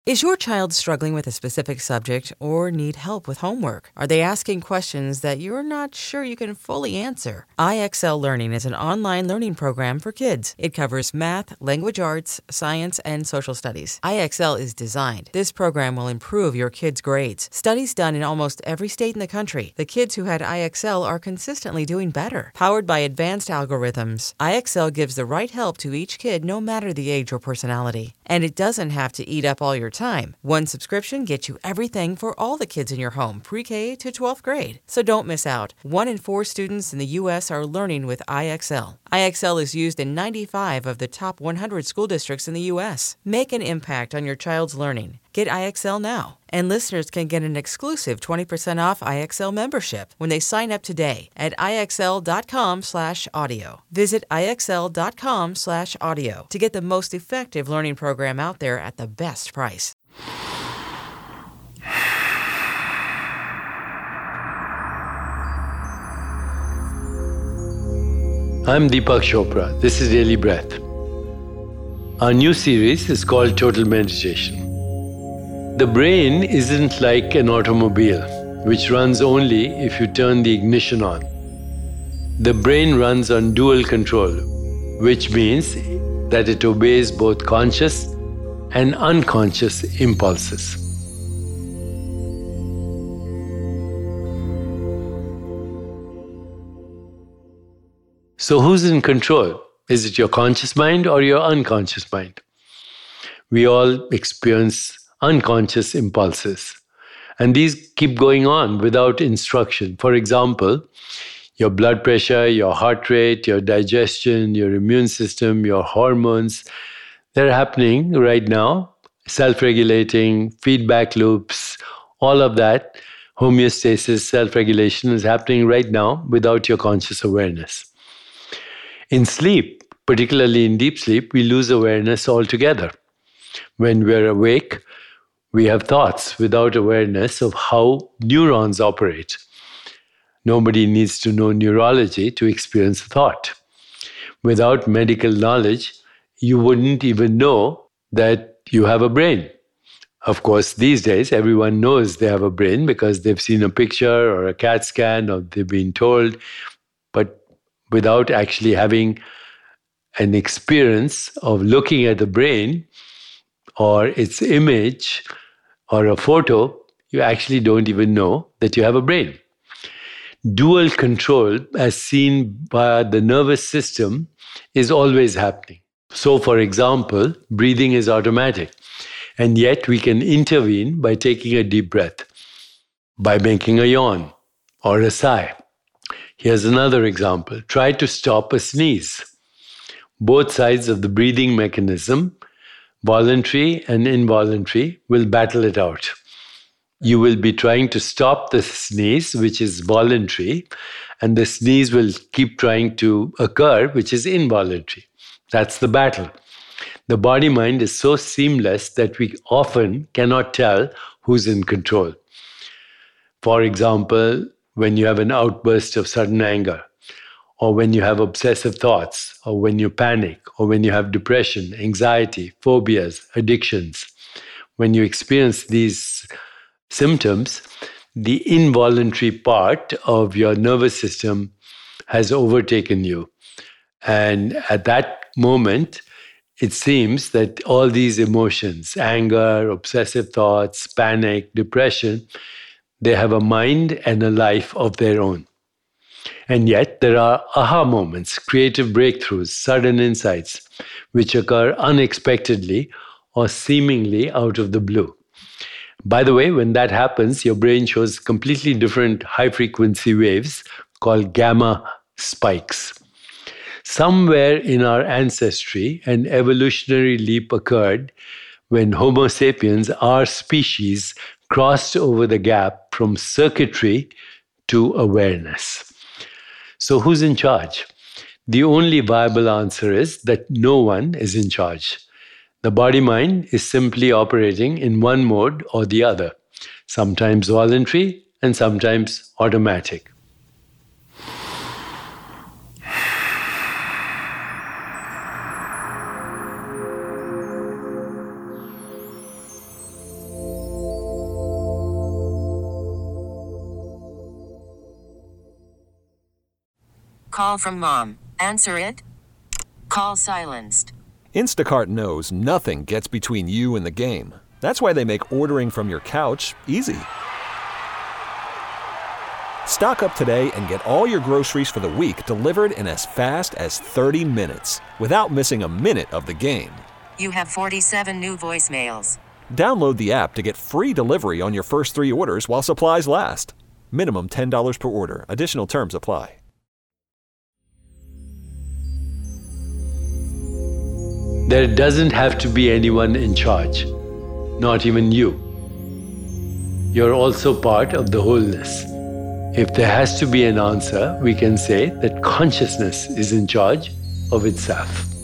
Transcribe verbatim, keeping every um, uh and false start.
Is your child struggling with a specific subject or need help with homework? Are they asking questions that you're not sure you can fully answer? I X L Learning is an online learning program for kids. It covers math, language arts, science, and social studies. I X L is designed. This program will improve your kids' grades. Studies done in almost every state in the country. The kids who had I X L are consistently doing better. Powered by advanced algorithms, I X L gives the right help to each kid no matter the age or personality. And it doesn't have to eat up all your time. One subscription gets you everything for all the kids in your home, pre-K to twelfth grade. So don't miss out. One in four students in the U S are learning with I X L. I X L is used in ninety-five of the top one hundred school districts in the U S. Make an impact on your child's learning. Get I X L now. And listeners can get an exclusive twenty percent off I X L membership when they sign up today at IXL.com slash audio. Visit IXL.com slash audio to get the most effective learning program out there at the best price. I'm Deepak Chopra. This is Daily Breath. Our new series is called Total Meditation. The brain isn't like an automobile, which runs only if you turn the ignition on. The brain runs on dual control, which means that it obeys both conscious and unconscious impulses. So who's in control? Is it your conscious mind or your unconscious mind? We all experience unconscious impulses, and these keep going on without instruction. For example, your blood pressure, your heart rate, your digestion, your immune system, your hormones, they're happening right now, self-regulating, feedback loops, all of that, homeostasis, self-regulation is happening right now without your conscious awareness. In sleep, particularly in deep sleep, we lose awareness altogether. When we're awake, we have thoughts without awareness of how neurons operate. Nobody needs to know neurology to experience a thought. Without medical knowledge, you wouldn't even know that you have a brain. Of course, these days, everyone knows they have a brain because they've seen a picture or a CAT scan or they've been told. But without actually having an experience of looking at the brain or its image or a photo, you actually don't even know that you have a brain. Dual control, as seen by the nervous system, is always happening. So, for example, breathing is automatic, and yet we can intervene by taking a deep breath, by making a yawn or a sigh. Here's another example. Try to stop a sneeze. Both sides of the breathing mechanism, voluntary and involuntary, will battle it out. You will be trying to stop the sneeze, which is voluntary, and the sneeze will keep trying to occur, which is involuntary. That's the battle. The body-mind is so seamless that we often cannot tell who's in control. For example, when you have an outburst of sudden anger, or when you have obsessive thoughts, or when you panic, or when you have depression, anxiety, phobias, addictions. When you experience these symptoms, the involuntary part of your nervous system has overtaken you. And at that moment, it seems that all these emotions, anger, obsessive thoughts, panic, depression, they have a mind and a life of their own. And yet there are aha moments, creative breakthroughs, sudden insights, which occur unexpectedly or seemingly out of the blue. By the way, when that happens, your brain shows completely different high-frequency waves called gamma spikes. Somewhere in our ancestry, an evolutionary leap occurred when Homo sapiens, our species, crossed over the gap from circuitry to awareness. So who's in charge? The only viable answer is that no one is in charge. The body-mind is simply operating in one mode or the other, sometimes voluntary and sometimes automatic. call from mom. Answer it. Call silenced. Instacart knows nothing gets between you and the game. That's why they make ordering from your couch easy. Stock up today and get all your groceries for the week delivered in as fast as thirty minutes without missing a minute of the game. You have forty-seven new voicemails. Download the app to get free delivery on your first three orders while supplies last. Minimum ten dollars per order. Additional terms apply. There doesn't have to be anyone in charge, not even you. You're also part of the wholeness. If there has to be an answer, we can say that consciousness is in charge of itself.